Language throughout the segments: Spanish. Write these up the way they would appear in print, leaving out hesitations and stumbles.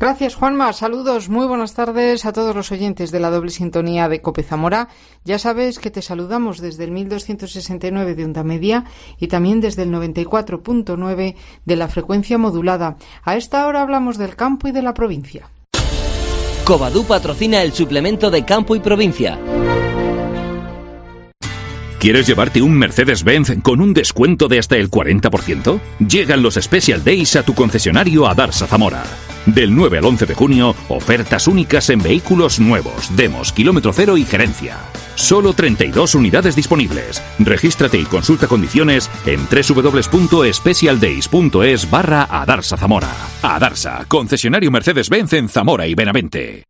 Gracias, Juanma. Saludos, muy buenas tardes a todos los oyentes de la doble sintonía de COPE Zamora. Ya sabes que te saludamos desde el 1269 de onda media y también desde el 94.9 de la frecuencia modulada. A esta hora hablamos del campo y de la provincia. Covadú patrocina el suplemento de Campo y Provincia. ¿Quieres llevarte un Mercedes-Benz con un descuento de hasta el 40%? Llegan los Special Days a tu concesionario Adarsa Zamora. Del 9 al 11 de junio, ofertas únicas en vehículos nuevos, demos, kilómetro cero y gerencia. Solo 32 unidades disponibles. Regístrate y consulta condiciones en www.specialdays.es/Adarsa Zamora. Adarsa, concesionario Mercedes-Benz en Zamora y Benavente.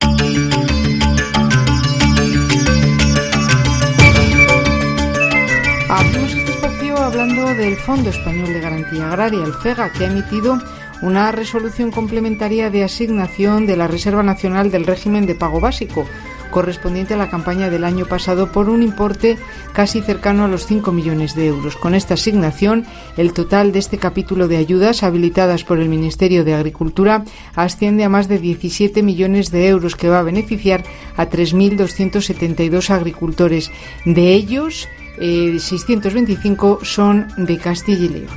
Abrimos este espacio hablando del Fondo Español de Garantía Agraria, el FEGA, que ha emitido una resolución complementaria de asignación de la Reserva Nacional del Régimen de Pago Básico, correspondiente a la campaña del año pasado por un importe casi cercano a los 5 millones de euros. Con esta asignación, el total de este capítulo de ayudas habilitadas por el Ministerio de Agricultura asciende a más de 17 millones de euros, que va a beneficiar a 3.272 agricultores. De ellos, 625 son de Castilla y León.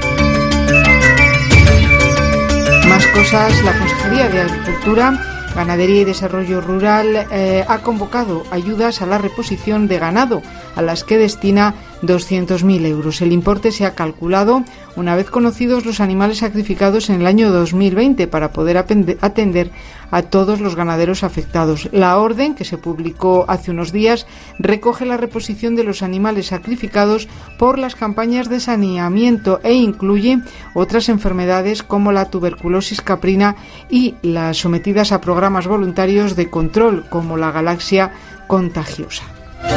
Más cosas, la Consejería de Agricultura, Ganadería y Desarrollo Rural ha convocado ayudas a la reposición de ganado, a las que destina 200.000 euros. El importe se ha calculado una vez conocidos los animales sacrificados en el año 2020 para poder atender a todos los ganaderos afectados. La orden, que se publicó hace unos días, recoge la reposición de los animales sacrificados por las campañas de saneamiento e incluye otras enfermedades como la tuberculosis caprina y las sometidas a programas voluntarios de control como la galaxia contagiosa.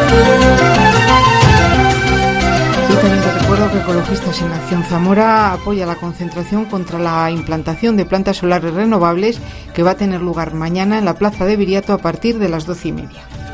Y también te recuerdo que Ecologistas en Acción Zamora apoya la concentración contra la implantación de plantas solares renovables que va a tener lugar mañana en la Plaza de Viriato a partir de las 12:30.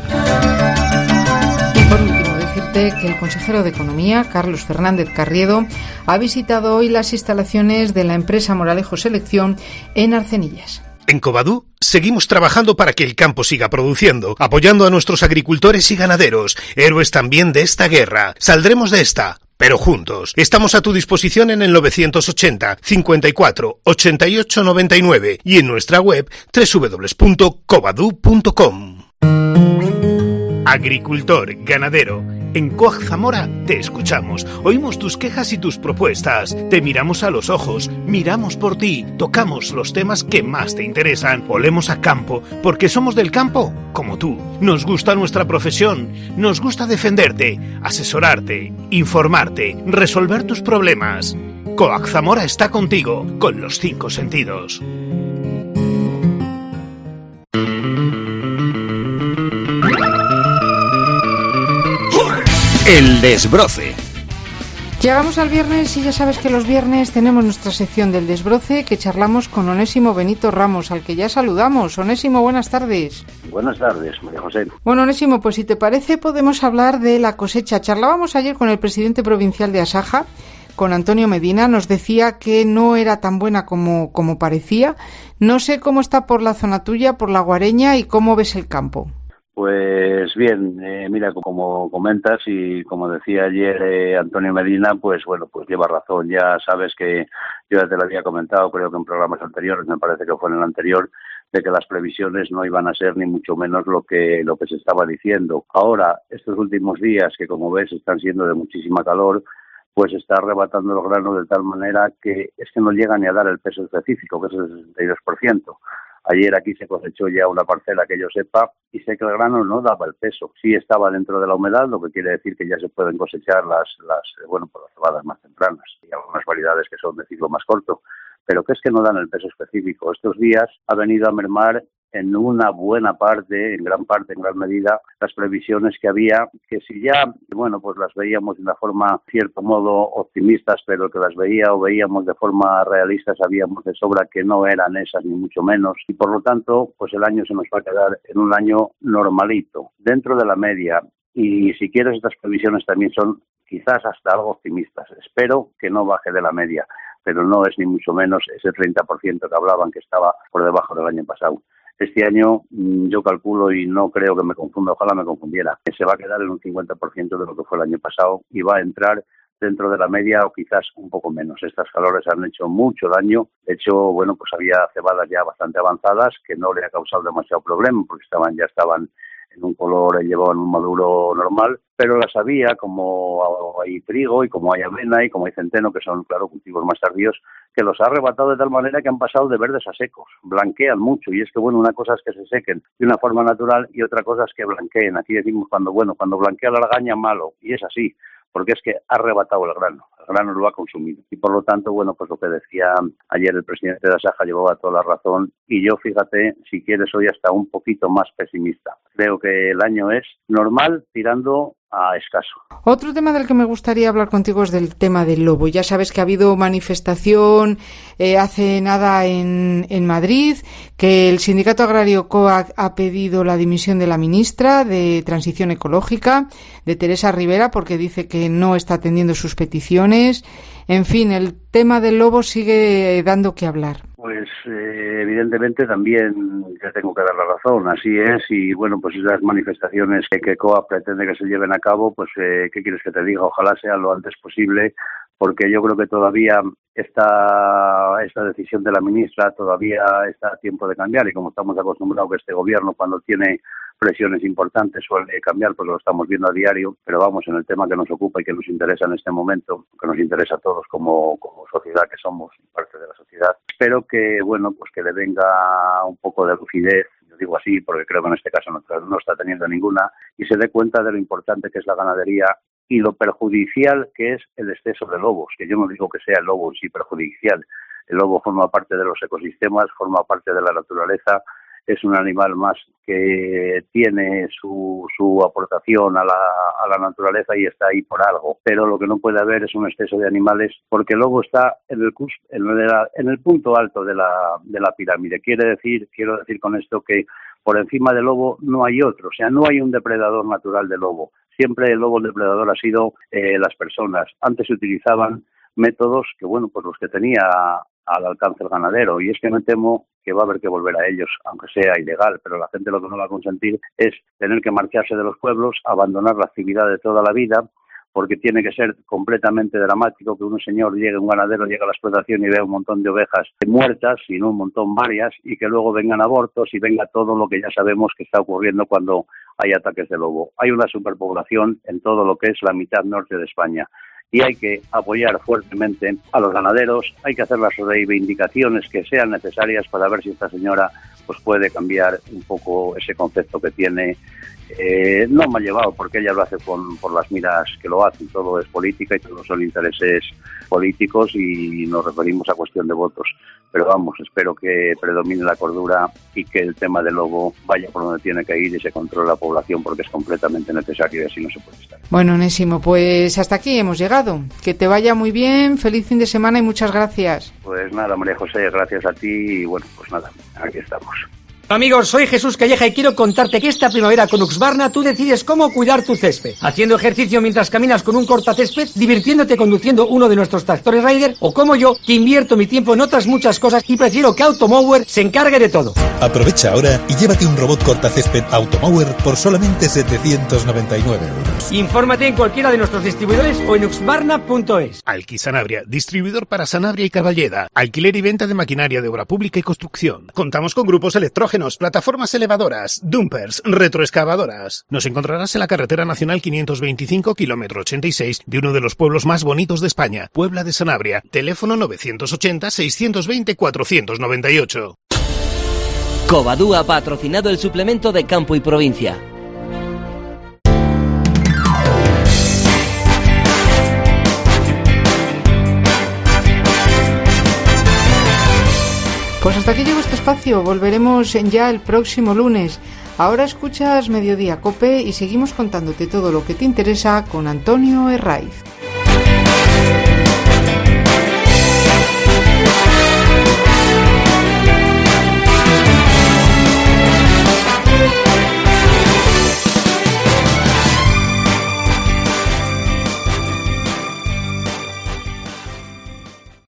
Y por último, decirte que el consejero de Economía, Carlos Fernández Carriedo, ha visitado hoy las instalaciones de la empresa Moralejo Selección en Arcenillas. En Covadú seguimos trabajando para que el campo siga produciendo, apoyando a nuestros agricultores y ganaderos, héroes también de esta guerra. Saldremos de esta, pero juntos. Estamos a tu disposición en el 980 54 88 99 y en nuestra web www.covadú.com. Agricultor, ganadero. En COAG Zamora te escuchamos, oímos tus quejas y tus propuestas, te miramos a los ojos, miramos por ti, tocamos los temas que más te interesan, olemos a campo, porque somos del campo, como tú. Nos gusta nuestra profesión, nos gusta defenderte, asesorarte, informarte, resolver tus problemas. COAG Zamora está contigo, con los 5 sentidos. El desbroce. Llegamos al viernes y ya sabes que los viernes tenemos nuestra sección del desbroce, que charlamos con Onésimo Benito Ramos, al que ya saludamos. Onésimo, buenas tardes. Buenas tardes, María José. Bueno, Onésimo, pues si te parece podemos hablar de la cosecha. Charlábamos ayer con el presidente provincial de Asaja, con Antonio Medina. Nos decía que no era tan buena como parecía. No sé cómo está por la zona tuya, por la Guareña, y cómo ves el campo. Pues bien, mira, como comentas y como decía ayer Antonio Medina, pues bueno, pues lleva razón. Ya sabes que yo ya te lo había comentado, creo que en programas anteriores, me parece que fue en el anterior, de que las previsiones no iban a ser ni mucho menos lo que se estaba diciendo. Ahora, estos últimos días, que como ves están siendo de muchísima calor, pues está arrebatando los granos de tal manera que es que no llega ni a dar el peso específico, que es el 62%. Ayer aquí se cosechó ya una parcela que yo sepa y sé que el grano no daba el peso. Sí estaba dentro de la humedad, lo que quiere decir que ya se pueden cosechar las cebadas más tempranas y algunas variedades que son de ciclo más corto, pero que es que no dan el peso específico. Estos días ha venido a mermar en una buena parte, en gran medida, las previsiones que había, que si ya, bueno, pues las veíamos de una forma, cierto modo, optimistas, pero que las veíamos de forma realista, sabíamos de sobra que no eran esas, ni mucho menos, y por lo tanto, pues el año se nos va a quedar en un año normalito, dentro de la media, y si quieres estas previsiones también son quizás hasta algo optimistas. Espero que no baje de la media. pero no es ni mucho menos ese 30% que hablaban que estaba por debajo del año pasado. Este año yo calculo, y no creo que me confunda, ojalá me confundiera, que se va a quedar en un 50% de lo que fue el año pasado y va a entrar dentro de la media o quizás un poco menos. Estas calores han hecho mucho daño. De hecho, bueno, pues había cebadas ya bastante avanzadas que no le ha causado demasiado problema porque ya estaban en un color, llevaban un maduro normal, pero las había, como hay trigo y como hay avena y como hay centeno, que son, claro, cultivos más tardíos, que los ha arrebatado de tal manera que han pasado de verdes a secos, blanquean mucho, y es que, bueno, una cosa es que se sequen de una forma natural y otra cosa es que blanqueen. Aquí decimos cuando blanquea la argaña, malo, y es así, porque es que ha arrebatado el grano lo ha consumido. Y por lo tanto, bueno, pues lo que decía ayer el presidente de Asaja llevaba toda la razón, y yo, fíjate, si quieres, soy hasta un poquito más pesimista. Creo que el año es normal tirando a escaso. Otro tema del que me gustaría hablar contigo es del tema del lobo. Ya sabes que ha habido manifestación hace nada en Madrid, que el Sindicato Agrario COAG ha pedido la dimisión de la ministra de Transición Ecológica, de Teresa Rivera, porque dice que no está atendiendo sus peticiones. En fin, el tema del lobo sigue dando que hablar. Pues evidentemente también ya tengo que dar la razón, así es, y bueno, pues esas manifestaciones que COAG pretende que se lleven a cabo, pues ¿qué quieres que te diga? Ojalá sea lo antes posible, porque yo creo que todavía esta decisión de la ministra todavía está a tiempo de cambiar, y como estamos acostumbrados que este gobierno, cuando tiene presiones importantes, suele cambiar, pues lo estamos viendo a diario, pero vamos, en el tema que nos ocupa y que nos interesa en este momento, que nos interesa a todos como sociedad que somos, parte de la sociedad, espero que, bueno, pues que le venga un poco de lucidez, yo digo así porque creo que en este caso no está teniendo ninguna, y se dé cuenta de lo importante que es la ganadería y lo perjudicial que es el exceso de lobos, que yo no digo que sea el lobo en sí perjudicial. El lobo forma parte de los ecosistemas, forma parte de la naturaleza, es un animal más que tiene su aportación a la naturaleza y está ahí por algo, pero lo que no puede haber es un exceso de animales, porque el lobo está en el punto alto de la pirámide. Quiero decir con esto que por encima del lobo no hay otro, o sea, no hay un depredador natural del lobo. Siempre el lobo, el depredador, ha sido las personas. Antes se utilizaban métodos que, bueno, pues los que tenía al alcance el ganadero, y es que me temo que va a haber que volver a ellos, aunque sea ilegal, pero la gente lo que no va a consentir es tener que marcharse de los pueblos, abandonar la actividad de toda la vida, porque tiene que ser completamente dramático que un ganadero llegue a la explotación y vea un montón de ovejas muertas, y no un montón varias, y que luego vengan abortos y venga todo lo que ya sabemos que está ocurriendo cuando hay ataques de lobo. Hay una superpoblación en todo lo que es la mitad norte de España, y hay que apoyar fuertemente a los ganaderos, hay que hacer las reivindicaciones que sean necesarias para ver si esta señora pues puede cambiar un poco ese concepto que tiene. No me ha llevado, porque ella lo hace por las miras que lo hacen, todo es política y todos son intereses políticos y nos referimos a cuestión de votos. Pero vamos, espero que predomine la cordura y que el tema del lobo vaya por donde tiene que ir y se controle la población, porque es completamente necesario y así no se puede estar. Bueno, Onésimo, pues hasta aquí hemos llegado. Que te vaya muy bien, feliz fin de semana y muchas gracias. Pues nada, María José, gracias a ti y bueno, pues nada, aquí estamos. Amigos, soy Jesús Calleja y quiero contarte que esta primavera con Husqvarna tú decides cómo cuidar tu césped. Haciendo ejercicio mientras caminas con un cortacésped, divirtiéndote conduciendo uno de nuestros tractores Raider, o como yo, que invierto mi tiempo en otras muchas cosas y prefiero que Automower se encargue de todo. Aprovecha ahora y llévate un robot cortacésped Automower por solamente 799 €. Infórmate en cualquiera de nuestros distribuidores o en husqvarna.es. Alqui Sanabria, distribuidor para Sanabria y Carballeda. Alquiler y venta de maquinaria de obra pública y construcción. Contamos con grupos electrógenos, plataformas elevadoras, dumpers, retroexcavadoras. Nos encontrarás en la carretera nacional 525, kilómetro 86, de uno de los pueblos más bonitos de España, Puebla de Sanabria. Teléfono 980-620-498. Covadú ha patrocinado el suplemento de Campo y Provincia. Pues hasta aquí llegó este espacio, volveremos ya el próximo lunes. Ahora escuchas Mediodía Cope y seguimos contándote todo lo que te interesa con Antonio Herraiz.